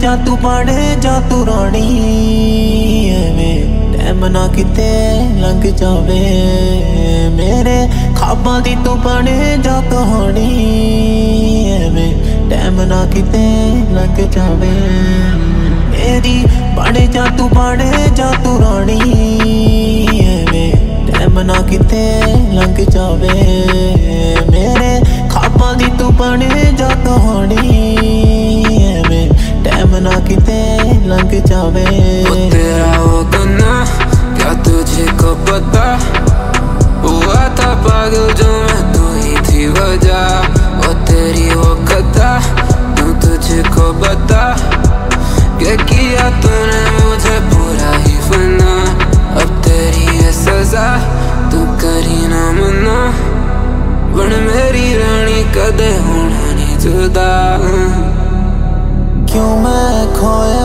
जा तू बने जा तू रानी एवें टैम ना किते लंघ जावे मेरे ख्वाबां दी तू बने जा कहानी एवें टैम ना किते लंघ जावे मेरी बने जा तू रानी एवें टैम ना किते लंघ जावे मेरे ख्वाबां दी तू बने जा कहानी एवें टैम ना किते लंघ जावे। वो तेरा होगा ना क्या तुझे को पता हुआ था पागल जो मैं तू ही थी वजह वो तेरी वो खता तू तुझे को बता क्या किया तूने मुझे पूरा ही फना अब तेरी है सजा तू करी ना मना बन मेरी रानी कदे होना नहीं जुदा क्यों मैं खोया